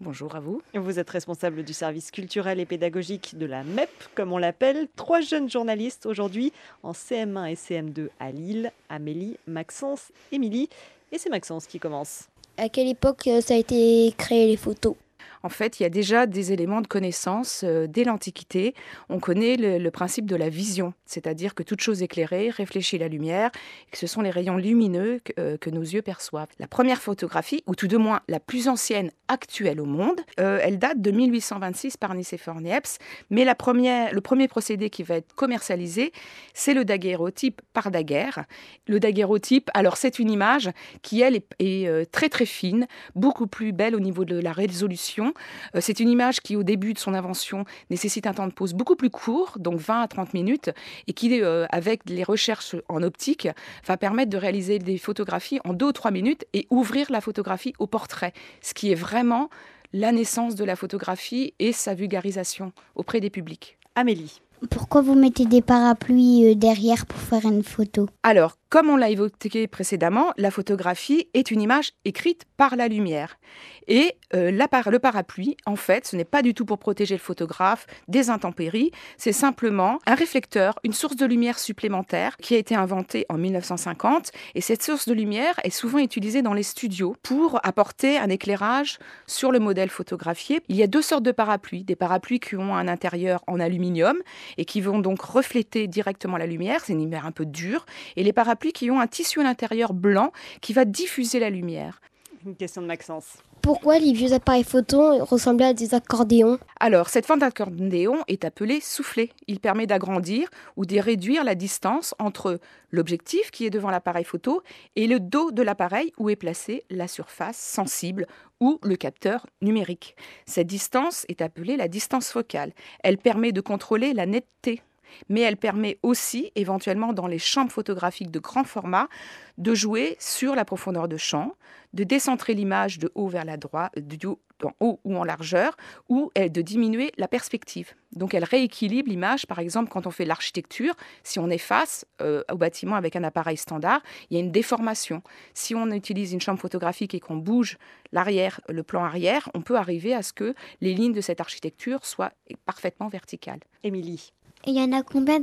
Bonjour à vous. Vous êtes responsable du service culturel et pédagogique de la MEP, comme on l'appelle. 3 jeunes journalistes aujourd'hui en CM1 et CM2 à Lille. Amélie, Maxence, Émilie. Et c'est Maxence qui commence. À quelle époque ça a été créé les photos? En fait, il y a déjà des éléments de connaissance dès l'Antiquité. On connaît le principe de la vision, c'est-à-dire que toute chose éclairée réfléchit la lumière et que ce sont les rayons lumineux que nos yeux perçoivent. La première photographie, ou tout de moins la plus ancienne actuelle au monde, elle date de 1826 par Nicéphore Niepce, mais le premier procédé qui va être commercialisé, c'est le daguerréotype par Daguerre. Le daguerréotype, alors c'est une image qui, elle, est très très fine, beaucoup plus belle au niveau de la résolution. C'est une image qui, au début de son invention, nécessite un temps de pause beaucoup plus court, donc 20 à 30 minutes, et qui, avec les recherches en optique, va permettre de réaliser des photographies en 2 ou 3 minutes et ouvrir la photographie au portrait, ce qui est vraiment la naissance de la photographie et sa vulgarisation auprès des publics. Amélie. Pourquoi vous mettez des parapluies derrière pour faire une photo? Alors, comme on l'a évoqué précédemment, la photographie est une image écrite par la lumière. Et le parapluie, en fait, ce n'est pas du tout pour protéger le photographe des intempéries, c'est simplement un réflecteur, une source de lumière supplémentaire qui a été inventée en 1950. Et cette source de lumière est souvent utilisée dans les studios pour apporter un éclairage sur le modèle photographié. Il y a 2 sortes de parapluies, des parapluies qui ont un intérieur en aluminium et qui vont donc refléter directement la lumière, c'est une lumière un peu dure, et les parapluies qui ont un tissu à l'intérieur blanc qui va diffuser la lumière. Une question de Maxence. Pourquoi les vieux appareils photo ressemblaient à des accordéons? Alors, cette forme d'accordéon est appelée soufflet. Il permet d'agrandir ou de réduire la distance entre l'objectif qui est devant l'appareil photo et le dos de l'appareil où est placée la surface sensible ou le capteur numérique. Cette distance est appelée la distance focale. Elle permet de contrôler la netteté, mais elle permet aussi, éventuellement dans les chambres photographiques de grand format, de jouer sur la profondeur de champ, de décentrer l'image de haut vers la droite, en haut ou en largeur, ou de diminuer la perspective. Donc elle rééquilibre l'image, par exemple quand on fait l'architecture, si on est face au bâtiment avec un appareil standard, il y a une déformation. Si on utilise une chambre photographique et qu'on bouge l'arrière, le plan arrière, on peut arriver à ce que les lignes de cette architecture soient parfaitement verticales. Émilie. Il y en a combien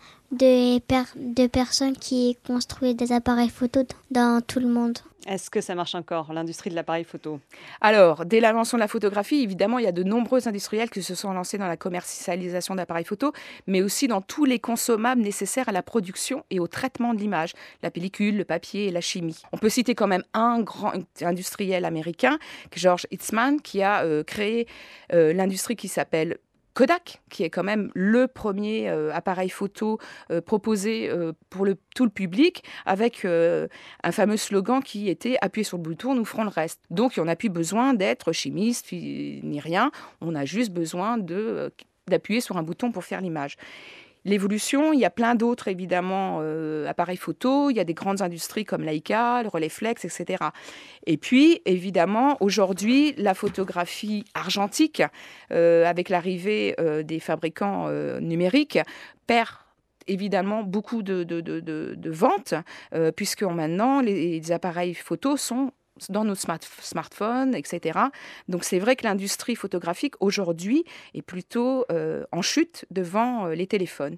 de personnes qui construisent des appareils photo dans tout le monde? Est-ce que ça marche encore, l'industrie de l'appareil photo? Alors, dès l'invention de la photographie, évidemment, il y a de nombreux industriels qui se sont lancés dans la commercialisation d'appareils photo, mais aussi dans tous les consommables nécessaires à la production et au traitement de l'image, la pellicule, le papier et la chimie. On peut citer quand même un grand industriel américain, George Eastman, qui a créé l'industrie qui s'appelle Kodak, qui est quand même le premier appareil photo proposé pour tout le public, avec un fameux slogan qui était « Appuyez sur le bouton, nous ferons le reste ». Donc, on n'a plus besoin d'être chimiste ni rien, on a juste besoin d'appuyer sur un bouton pour faire l'image. L'évolution, il y a plein d'autres, évidemment, appareils photo. Il y a des grandes industries comme Leica, le Rolleiflex, etc. Et puis, évidemment, aujourd'hui, la photographie argentique, avec l'arrivée des fabricants numériques, perd évidemment beaucoup de ventes, puisque maintenant, les appareils photo sont dans nos smartphones, etc. Donc c'est vrai que l'industrie photographique aujourd'hui est plutôt en chute devant les téléphones.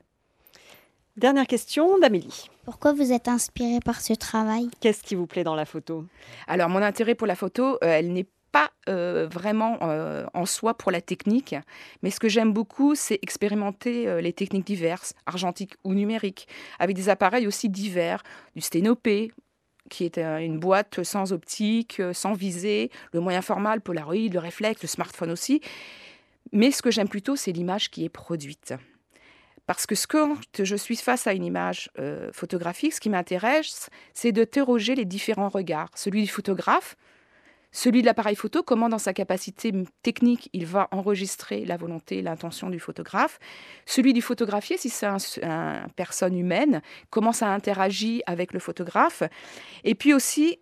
Dernière question d'Amélie. Pourquoi vous êtes inspirée par ce travail? Qu'est-ce qui vous plaît dans la photo? Alors mon intérêt pour la photo, elle n'est pas vraiment en soi pour la technique, mais ce que j'aime beaucoup, c'est expérimenter les techniques diverses, argentiques ou numériques, avec des appareils aussi divers, du sténopé, qui est une boîte sans optique, sans visée, le moyen format, le Polaroid, le réflexe, le smartphone aussi. Mais ce que j'aime plutôt, c'est l'image qui est produite. Parce que quand je suis face à une image photographique, ce qui m'intéresse, c'est d'interroger les différents regards. Celui du photographe, celui de l'appareil photo, comment dans sa capacité technique, il va enregistrer la volonté, l'intention du photographe. Celui du photographié, si c'est une personne humaine, comment ça interagit avec le photographe. Et puis aussi,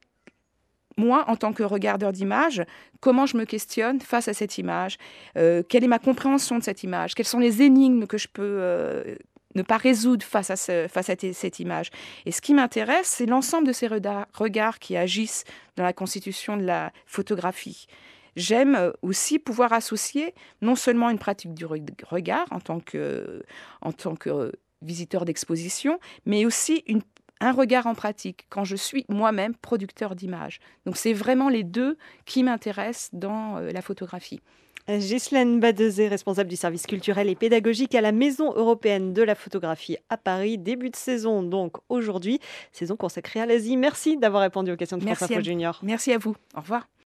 moi, en tant que regardeur d'image, comment je me questionne face à cette image, quelle est ma compréhension de cette image, quelles sont les énigmes que je peux ne pas résoudre face à cette image. Et ce qui m'intéresse, c'est l'ensemble de ces regards qui agissent dans la constitution de la photographie. j'aime aussi pouvoir associer non seulement une pratique du regard en tant que visiteur d'exposition, mais aussi un regard en pratique, quand je suis moi-même producteur d'images. Donc c'est vraiment les deux qui m'intéressent dans la photographie. Ghislaine Badezet, responsable du service culturel et pédagogique à la Maison européenne de la photographie à Paris. Début de saison donc aujourd'hui, saison consacrée à l'Asie. Merci d'avoir répondu aux questions de France Info Junior. Merci à vous. Au revoir.